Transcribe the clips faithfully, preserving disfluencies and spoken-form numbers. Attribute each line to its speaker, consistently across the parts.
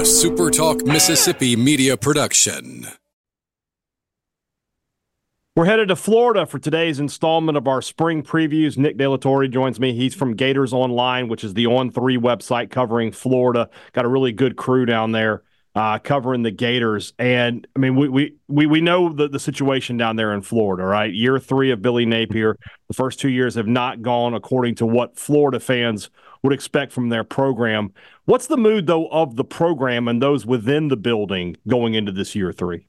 Speaker 1: SuperTalk Mississippi media production.
Speaker 2: We're headed to Florida for today's installment of our spring previews. Nick De La Torre joins me. He's from Gators Online, which is the On three website covering Florida. Got a really good crew down there uh, covering the Gators. And, I mean, we we we, we know the, the situation down there in Florida, right? Year three of Billy Napier. The first two years have not gone according to what Florida fans would expect from their program. What's the mood, though, of the program and those within the building going into this year three?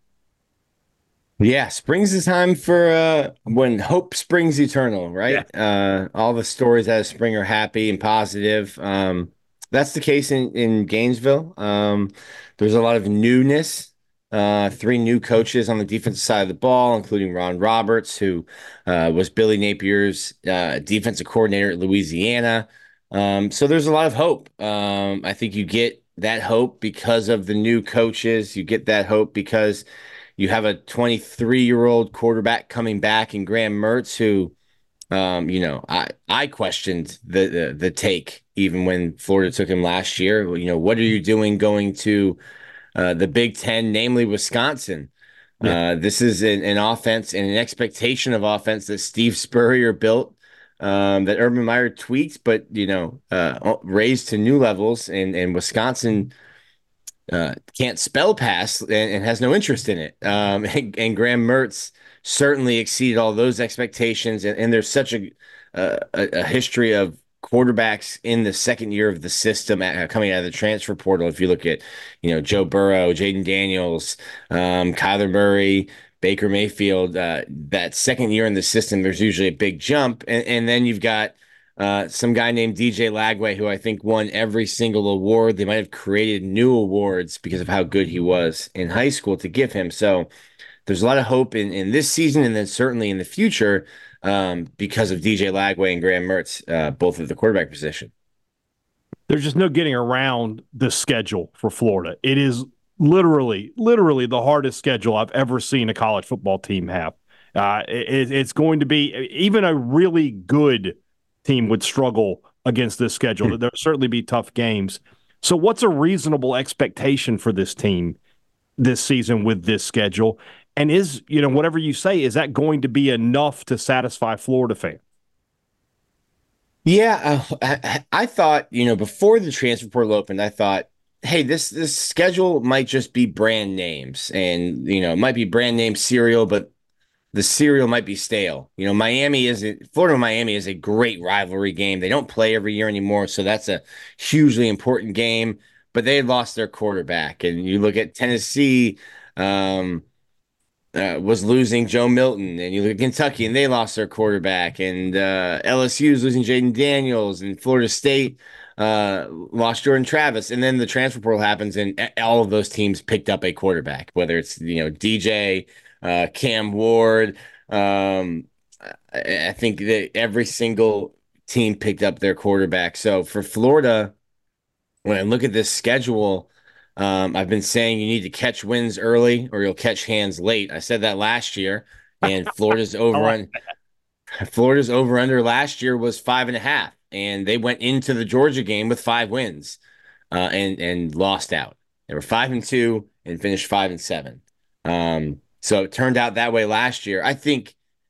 Speaker 3: Yeah, spring's the time for uh, when hope springs eternal, right? Yeah. Uh, all the stories out of spring are happy and positive. Um, that's the case in, in Gainesville. Um, there's a lot of newness. Uh, three new coaches on the defensive side of the ball, including Ron Roberts, who uh, was Billy Napier's uh, defensive coordinator at Louisiana. Um, so there's a lot of hope. Um, I think you get that hope because of the new coaches. You get that hope because you have a twenty-three-year-old quarterback coming back in Graham Mertz, who, um, you know, I, I questioned the, the the take even when Florida took him last year. You know, what are you doing going to uh, the Big Ten, namely Wisconsin? Yeah. Uh, this is an, an offense and an expectation of offense that Steve Spurrier built, um, that Urban Meyer tweaked, but, you know, uh, raised to new levels. And, and Wisconsin Uh, can't spell pass and, and has no interest in it. Um, and, and Graham Mertz certainly exceeded all those expectations. And, and there's such a, a a history of quarterbacks in the second year of the system at, coming out of the transfer portal. If you look at, you know, Joe Burrow, Jaden Daniels, um, Kyler Murray, Baker Mayfield, uh, that second year in the system, there's usually a big jump. And, and then you've got Uh, some guy named D J Lagway, who I think won every single award. They might have created new awards because of how good he was in high school to give him. So there's a lot of hope in, in this season and then certainly in the future um, because of D J Lagway and Graham Mertz, uh, both at the quarterback position.
Speaker 2: There's just no getting around the schedule for Florida. It is literally, literally the hardest schedule I've ever seen a college football team have. Uh, it, it's going to be even a really good team would struggle against this schedule. There'll certainly be tough games. So what's a reasonable expectation for this team this season with this schedule? And is, you know, whatever you say, is that going to be enough to satisfy Florida fans?
Speaker 3: Yeah, uh, I, I thought, you know, before the transfer portal opened, I thought, hey, this this schedule might just be brand names and, you know, it might be brand name cereal, but the cereal might be stale. You know, Miami is a, Florida Miami is a great rivalry game. They don't play every year anymore, so that's a hugely important game. But they had lost their quarterback, and you look at Tennessee um, uh, was losing Joe Milton, and you look at Kentucky, and they lost their quarterback, and uh, L S U is losing Jaden Daniels, and Florida State uh, lost Jordan Travis, and then the transfer portal happens, and all of those teams picked up a quarterback, whether it's you know D J. Uh, Cam Ward. Um, I, I think that every single team picked up their quarterback. So for Florida, when I look at this schedule, um, I've been saying you need to catch wins early or you'll catch hands late. I said that last year, and Florida's over on Florida's over under last year was five and a half, and they went into the Georgia game with five wins, uh, and and lost out. They were five and two and finished five and seven. Um, So it turned out that way last year. I think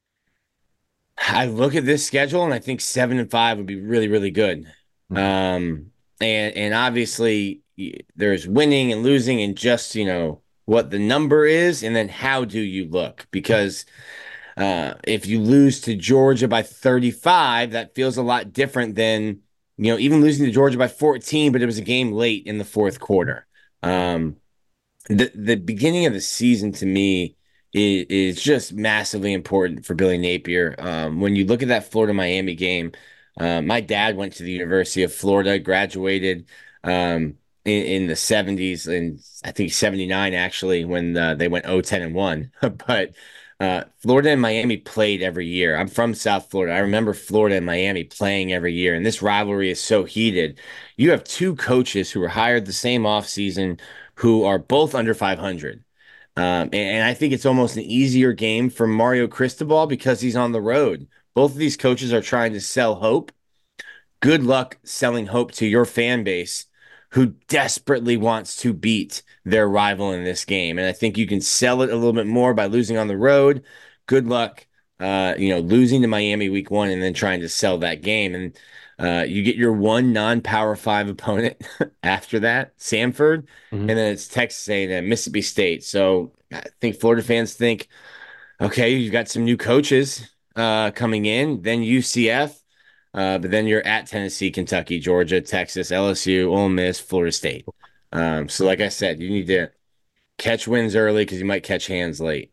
Speaker 3: I look at this schedule and I think seven and five would be really, really good. Mm-hmm. Um, and and obviously there's winning and losing and just, you know, what the number is and then how do you look? Because uh, if you lose to Georgia by thirty-five, that feels a lot different than, you know, even losing to Georgia by fourteen, but it was a game late in the fourth quarter. Um, the the beginning of the season to me is, is just massively important for Billy Napier. Um, when you look at that Florida Miami game, uh, my dad went to the University of Florida, graduated um, in, in the seventies, and I think seventy-nine actually when uh, they went oh ten and one. But uh, Florida and Miami played every year. I'm from South Florida. I remember Florida and Miami playing every year, and this rivalry is so heated. You have two coaches who were hired the same offseason who are both under five hundred. Um, and, and I think it's almost an easier game for Mario Cristobal because he's on the road. Both of these coaches are trying to sell hope. Good luck selling hope to your fan base who desperately wants to beat their rival in this game. And I think you can sell it a little bit more by losing on the road. Good luck, uh, you know, losing to Miami week one and then trying to sell that game. And uh, you get your one non-power five opponent after that, Samford,
Speaker 2: Mm-hmm.
Speaker 3: and then it's Texas A and M, Mississippi State. So I think Florida fans think, okay, you've got some new coaches uh, coming in, then U C F, uh, but then you're at Tennessee, Kentucky, Georgia, Texas, L S U, Ole Miss, Florida State. Um, so, like I said, you need to catch wins early because you might catch hands late.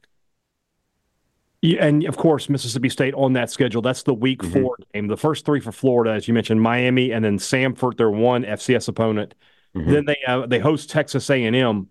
Speaker 2: Yeah, and of course, Mississippi State on that schedule. That's the week
Speaker 3: Mm-hmm.
Speaker 2: four game. The first three for Florida, as you mentioned, Miami and then Samford, their one F C S opponent.
Speaker 3: Mm-hmm.
Speaker 2: Then they uh, they host Texas A and M.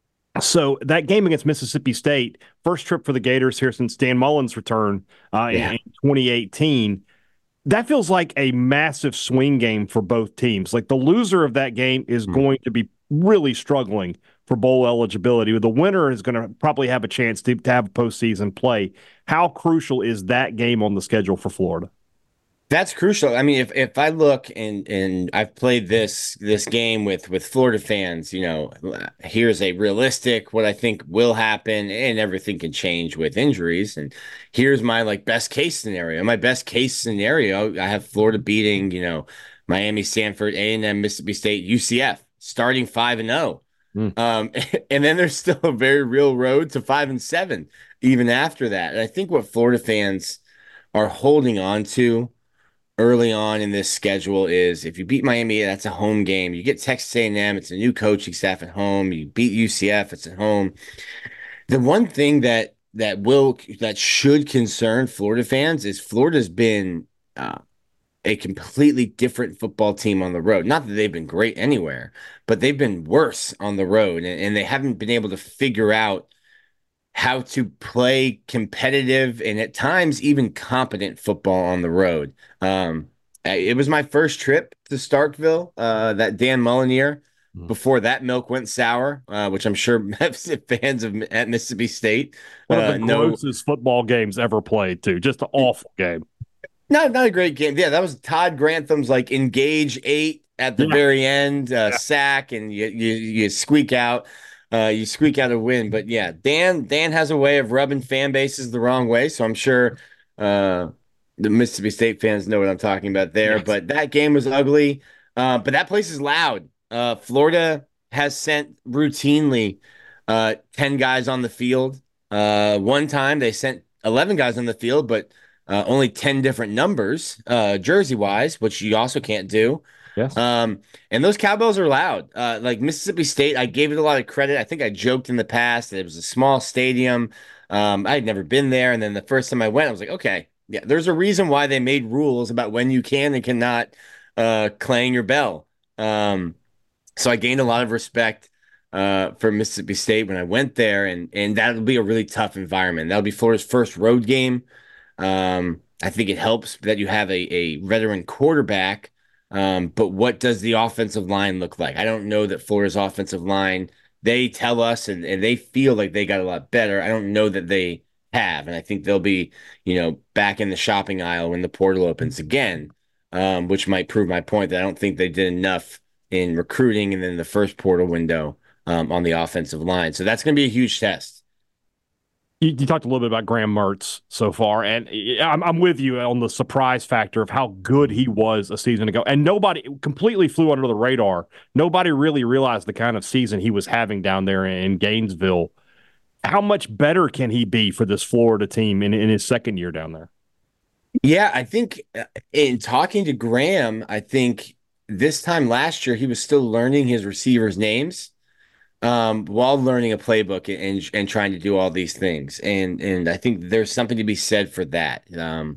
Speaker 2: So that game against Mississippi State, first trip for the Gators here since Dan Mullen's return uh,
Speaker 3: Yeah.
Speaker 2: in, in twenty eighteen. That feels like a massive swing game for both teams. Like the loser of that game is
Speaker 3: Mm.
Speaker 2: going to be really struggling for bowl eligibility. The winner is going to probably have a chance to, to have postseason play. How crucial is that game on the schedule for Florida?
Speaker 3: That's crucial. I mean, if if I look and and I've played this this game with with Florida fans, you know, here's a realistic what I think will happen, and everything can change with injuries. And here's my like best case scenario. My best case scenario, I have Florida beating, you know, Miami, Stanford, A and M, Mississippi State, U C F, starting five and zero.
Speaker 2: Mm.
Speaker 3: Um, and then there's still a very real road to five and seven even after that. And I think what Florida fans are holding on to early on in this schedule is if you beat Miami, that's a home game. You get Texas A and M, it's a new coaching staff at home. You beat U C F, it's at home. The one thing that that will that should concern Florida fans is Florida's been uh, a completely different football team on the road. Not that they've been great anywhere, but they've been worse on the road, and, and they haven't been able to figure out how to play competitive and at times even competent football on the road. Um, it was my first trip to Starkville, uh, that Dan Mullen year.
Speaker 2: Mm.
Speaker 3: Before that milk went sour, uh, which I'm sure fans of at Mississippi State
Speaker 2: One of
Speaker 3: uh,
Speaker 2: the
Speaker 3: know.
Speaker 2: grossest football games ever played, too. Just an awful game.
Speaker 3: Not, not a great game. Yeah, that was Todd Grantham's like engage eight at the
Speaker 2: Yeah.
Speaker 3: very end, uh,
Speaker 2: Yeah.
Speaker 3: sack, and you, you you squeak out. Uh, you squeak out a win. But yeah, Dan Dan has a way of rubbing fan bases the wrong way. So I'm sure uh, the Mississippi State fans know what I'm talking about there.
Speaker 2: Yes.
Speaker 3: But that game was ugly. Uh, but that place is loud. Uh, Florida has sent routinely uh, ten guys on the field. Uh, one time they sent eleven guys on the field, but uh, only ten different numbers, uh, jersey wise, which you also can't do.
Speaker 2: Yes.
Speaker 3: Um, and those cowbells are loud. Uh, like Mississippi State, I gave it a lot of credit. I think I joked in the past that it was a small stadium. Um, I had never been there. And then the first time I went, I was like, okay, yeah, there's a reason why they made rules about when you can and cannot uh, clang your bell. Um, so I gained a lot of respect uh, for Mississippi State when I went there. And, and that'll be a really tough environment. That'll be Florida's first road game. Um, I think it helps that you have a, a veteran quarterback. Um, but what does the offensive line look like? I don't know that Florida's offensive line, they tell us and, and they feel like they got a lot better. I don't know that they have. And I think they'll be, you know, back in the shopping aisle when the portal opens again, um, which might prove my point that I don't think they did enough in recruiting and then the first portal window um, on the offensive line. So that's going to be a huge test.
Speaker 2: You, you talked a little bit about Graham Mertz so far, and I'm, I'm with you on the surprise factor of how good he was a season ago. And nobody completely flew under the radar. Nobody really realized the kind of season he was having down there in Gainesville. How much better can he be for this Florida team in, in his second year down there?
Speaker 3: Yeah, I think in talking to Graham, I think this time last year he was still learning his receivers' names. Um, while learning a playbook and and trying to do all these things, and and I think there's something to be said for that. Um,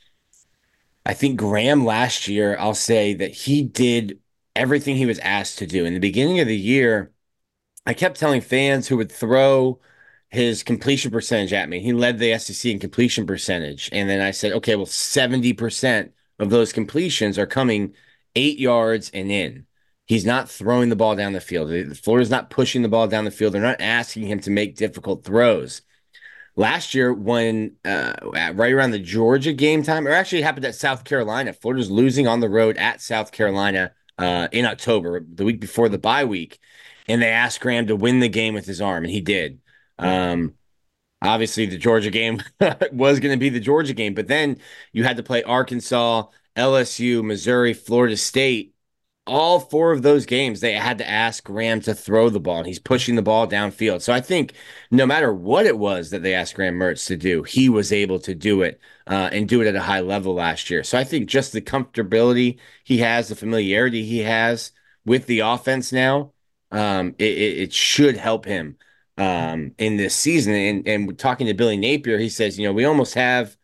Speaker 3: I think Graham last year, I'll say that he did everything he was asked to do. In the beginning of the year, I kept telling fans who would throw his completion percentage at me. He led the S E C in completion percentage, and then I said, okay, well, seventy percent of those completions are coming eight yards and in. He's not throwing the ball down the field. Florida's not pushing the ball down the field. They're not asking him to make difficult throws. Last year, when uh, right around the Georgia game time, or actually it happened at South Carolina, Florida's losing on the road at South Carolina uh, in October, the week before the bye week, and they asked Graham to win the game with his arm, and he did. Um, obviously, the Georgia game was going to be the Georgia game, but then you had to play Arkansas, L S U, Missouri, Florida State. All four of those games, they had to ask Graham to throw the ball, and he's pushing the ball downfield. So I think no matter what it was that they asked Graham Mertz to do, he was able to do it uh, and do it at a high level last year. So I think just the comfortability he has, the familiarity he has with the offense now, um, it, it, it should help him um, in this season. And, and talking to Billy Napier, he says, you know, we almost have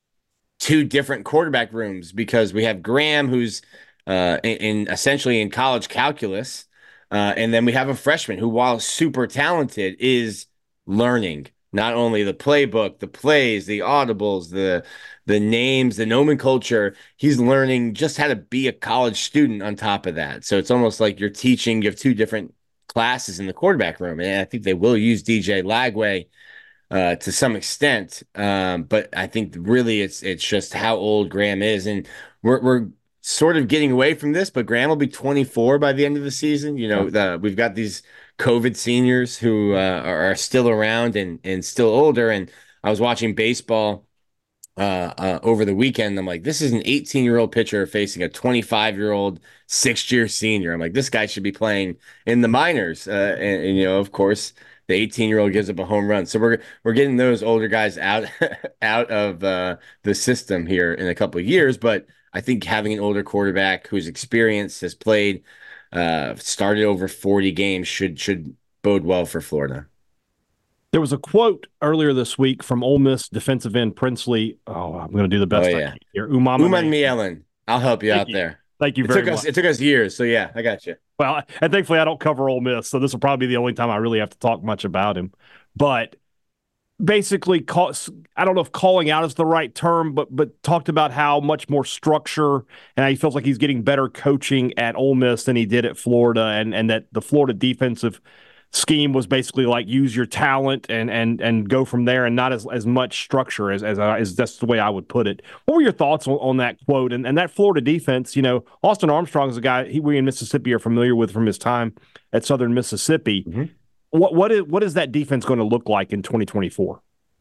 Speaker 3: two different quarterback rooms because we have Graham, who's uh, in, in essentially in college calculus. Uh, and then we have a freshman who, while super talented, is learning not only the playbook, the plays, the audibles, the the names, the nomenclature. He's learning just how to be a college student on top of that. So it's almost like you're teaching. You have two different classes in the quarterback room, and I think they will use D J Lagway uh, to some extent. Um, but I think really it's it's just how old Graham is, and we're we're sort of getting away from this, but Graham will be twenty-four by the end of the season. You know, the, we've got these COVID seniors who uh, are, are still around and and still older. And I was watching baseball uh, uh, over the weekend. I'm like, this is an eighteen year old pitcher facing a twenty-five year old sixth year senior. I'm like, this guy should be playing in the minors. Uh, and, and, you know, of course, the eighteen year old gives up a home run. So we're we're getting those older guys out out of uh, the system here in a couple of years. But I think having an older quarterback who's experienced, has played, uh, started over forty games should should bode well for Florida.
Speaker 2: There was a quote earlier this week from Ole Miss defensive end Princely. Oh, I'm going to do the best oh, yeah. I can here.
Speaker 3: Umanmielen. I'll help you
Speaker 2: Thank
Speaker 3: out
Speaker 2: you.
Speaker 3: there.
Speaker 2: Thank you
Speaker 3: it
Speaker 2: very
Speaker 3: took
Speaker 2: much.
Speaker 3: Us, it took us years, so yeah, I got you.
Speaker 2: Well, and thankfully I don't cover Ole Miss, so this will probably be the only time I really have to talk much about him. But basically, call, I don't know if calling out is the right term, but but talked about how much more structure and how he feels like he's getting better coaching at Ole Miss than he did at Florida, and and that the Florida defensive scheme was basically like use your talent and and and go from there, and not as, as much structure as as, I, as that's the way I would put it. What were your thoughts on, on that quote and, and that Florida defense? You know, Austin Armstrong is a guy he, we in Mississippi are familiar with from his time at Southern Mississippi. Mm-hmm. What what is what is that defense going to look like in twenty twenty-four?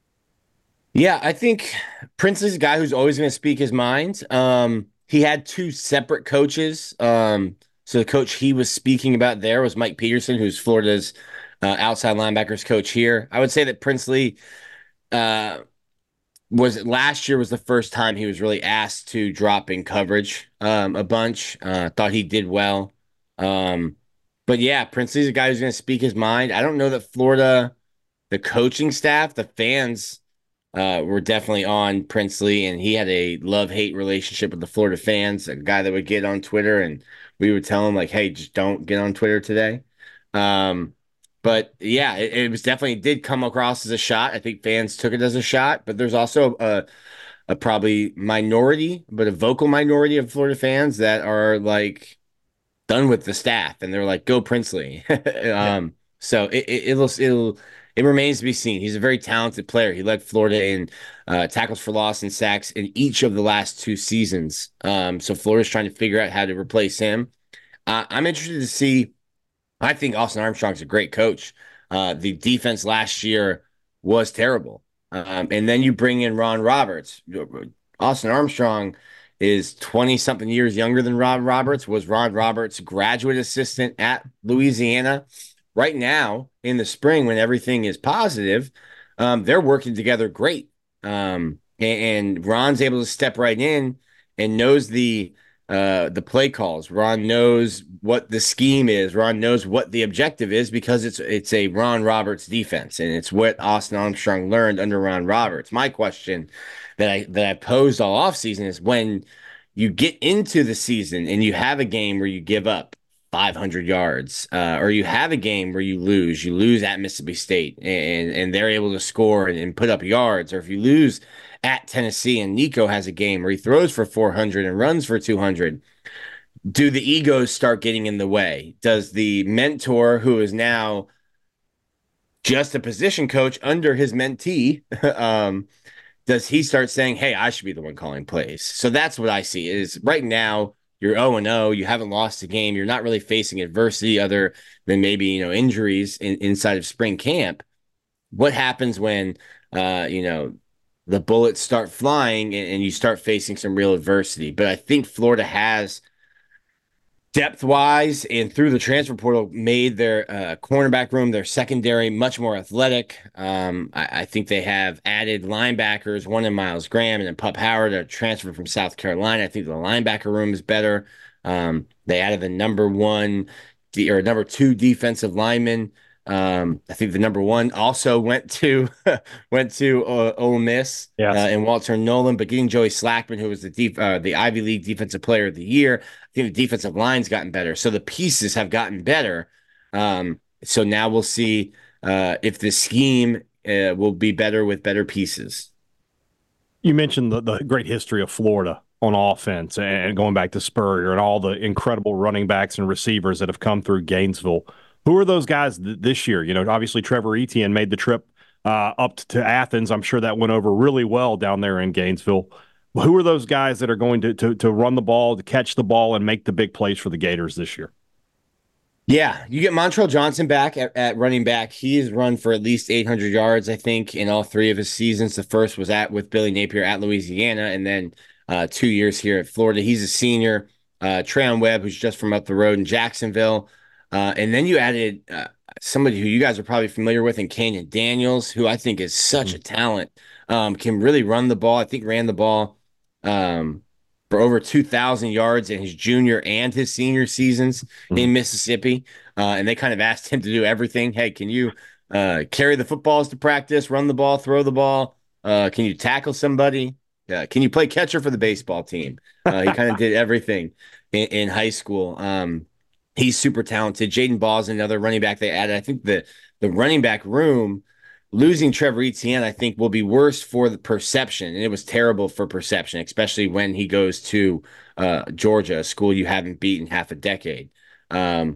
Speaker 3: Yeah, I think Prince is a guy who's always going to speak his mind. Um, he had two separate coaches. Um, So the coach he was speaking about there was Mike Peterson, who's Florida's uh, outside linebackers coach here. I would say that Princely uh, was last year was the first time he was really asked to drop in coverage um, a bunch. Uh, thought he did well. Um, but yeah, Princely's a guy who's going to speak his mind. I don't know that Florida, the coaching staff, the fans uh, were definitely on Princely, and he had a love-hate relationship with the Florida fans, a guy that would get on Twitter and we would tell him like, hey, just don't get on Twitter today. Um, but yeah, it, it was definitely did come across as a shot. I think fans took it as a shot, but there's also a, a probably minority, but a vocal minority of Florida fans that are like done with the staff and they're like, go Princely. um, yeah. So it, it, it'll, it'll, it remains to be seen. He's a very talented player. He led Florida in uh, tackles for loss and sacks in each of the last two seasons. Um, so Florida's trying to figure out how to replace him. Uh, I'm interested to see. I think Austin Armstrong's a great coach. Uh, the defense last year was terrible. Um, and then you bring in Ron Roberts. Austin Armstrong is twenty-something years younger than Ron Roberts, was Ron Roberts' graduate assistant at Louisiana. Right now, in the spring, when everything is positive, um, they're working together great. Um, and, and Ron's able to step right in and knows the uh, the play calls. Ron knows what the scheme is. Ron knows what the objective is because it's it's a Ron Roberts defense, and it's what Austin Armstrong learned under Ron Roberts. My question that I that I posed all offseason is when you get into the season and you have a game where you give up five hundred yards, uh, or you have a game where you lose, you lose at Mississippi State and, and they're able to score and, and put up yards, or if you lose at Tennessee and Nico has a game where he throws for four hundred and runs for two hundred, do the egos start getting in the way? Does the mentor, who is now just a position coach under his mentee, um, does he start saying, hey, I should be the one calling plays? So that's what I see is right now, you're oh and oh, you haven't lost a game, you're not really facing adversity other than maybe, you know, injuries in, inside of spring camp. What happens when, uh, you know, the bullets start flying and, and you start facing some real adversity? But I think Florida has, depth-wise and through the transfer portal, made their uh, cornerback room, their secondary, much more athletic. Um, I, I think they have added linebackers, one in Miles Graham and then Pup Howard, a transfer from South Carolina. I think the linebacker room is better. Um, they added the number one or number two defensive lineman. Um, I think the number one also went to went to uh, Ole Miss,
Speaker 2: yes.
Speaker 3: uh, and Walter Nolan, but getting Joey Slackman, who was the def- uh, the Ivy League Defensive Player of the Year, I think the defensive line's gotten better. So the pieces have gotten better. Um, so now we'll see uh, if the scheme uh, will be better with better pieces.
Speaker 2: You mentioned the, the great history of Florida on offense and going back to Spurrier and all the incredible running backs and receivers that have come through Gainesville. Who are those guys th- this year? You know, obviously Trevor Etienne made the trip uh, up to Athens. I'm sure that went over really well down there in Gainesville. Who are those guys that are going to, to to run the ball, to catch the ball, and make the big plays for the Gators this year?
Speaker 3: Yeah, you get Montrell Johnson back at, at running back. He has run for at least eight hundred yards, I think, in all three of his seasons. The first was at with Billy Napier at Louisiana, and then uh, two years here at Florida. He's a senior. Uh, Treon Webb, who's just from up the road in Jacksonville. Uh, and then you added uh, somebody who you guys are probably familiar with in Canyon Daniels, who I think is such a talent, um, can really run the ball. I think ran the ball um, for over two thousand yards in his junior and his senior seasons mm-hmm. in Mississippi. Uh, and they kind of asked him to do everything. Hey, can you uh, carry the footballs to practice, run the ball, throw the ball? Uh, can you tackle somebody? Uh, can you play catcher for the baseball team? Uh, he kind of did everything in, in high school. Um, He's super talented. Jaden Ball's another running back they added. I think the the running back room, losing Trevor Etienne, I think will be worse for the perception. And it was terrible for perception, especially when he goes to uh, Georgia, a school you haven't beaten half a decade. Um,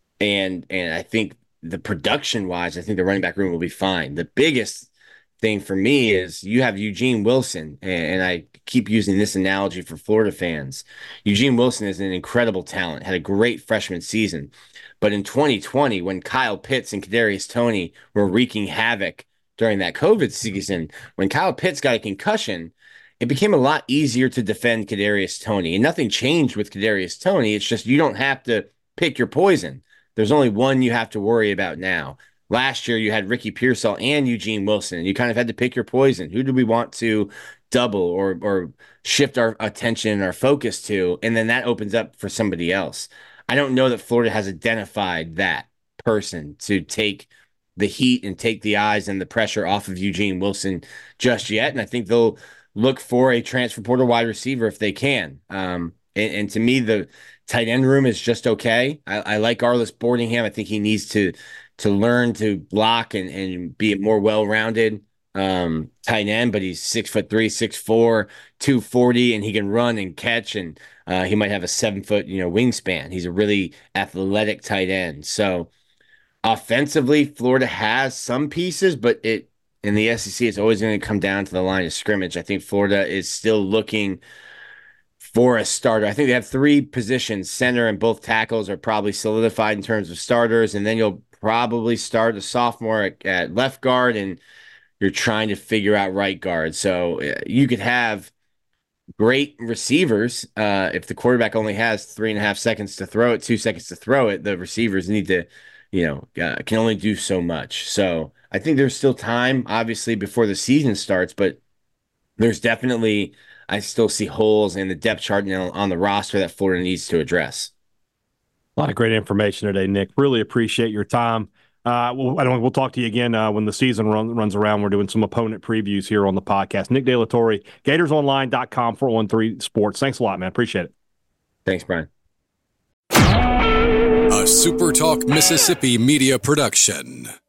Speaker 3: and and I think the production-wise, I think the running back room will be fine. The biggest thing for me is you have Eugene Wilson, and, and I keep using this analogy for Florida fans. Eugene Wilson is an incredible talent, had a great freshman season. But in twenty twenty, when Kyle Pitts and Kadarius Toney were wreaking havoc during that COVID season, when Kyle Pitts got a concussion, it became a lot easier to defend Kadarius Toney. And nothing changed with Kadarius Toney. It's just you don't have to pick your poison. There's only one you have to worry about now. Last year, you had Ricky Pearsall and Eugene Wilson, and you kind of had to pick your poison. Who do we want to double or or shift our attention and our focus to? And then that opens up for somebody else. I don't know that Florida has identified that person to take the heat and take the eyes and the pressure off of Eugene Wilson just yet. And I think they'll look for a transfer portal wide receiver if they can. Um, and, and to me, the tight end room is just okay. I, I like Arlis Boardingham. I think he needs to to learn to block and, and be a more well-rounded um, tight end, but he's six foot three, six four, two forty, and he can run and catch, and uh, he might have a seven foot, you know, wingspan. He's a really athletic tight end. So offensively, Florida has some pieces, but it in the S E C, it's always going to come down to the line of scrimmage. I think Florida is still looking for a starter. I think they have three positions. Center and both tackles are probably solidified in terms of starters, and then you'll probably start a sophomore at, at left guard, and you're trying to figure out right guard. So uh, you could have great receivers. Uh, if the quarterback only has three and a half seconds to throw it, two seconds to throw it, the receivers need to, you know, uh, can only do so much. So I think there's still time, obviously, before the season starts, but there's definitely, I still see holes in the depth chart on the roster that Florida needs to address.
Speaker 2: A lot of great information today, Nick. Really appreciate your time. Uh, we'll, I don't, we'll talk to you again uh, when the season run, runs around. We're doing some opponent previews here on the podcast. Nick De La Torre, Gators Online dot com, four one three Sports. Thanks a lot, man. Appreciate it.
Speaker 3: Thanks, Brian.
Speaker 1: A SuperTalk Mississippi media production.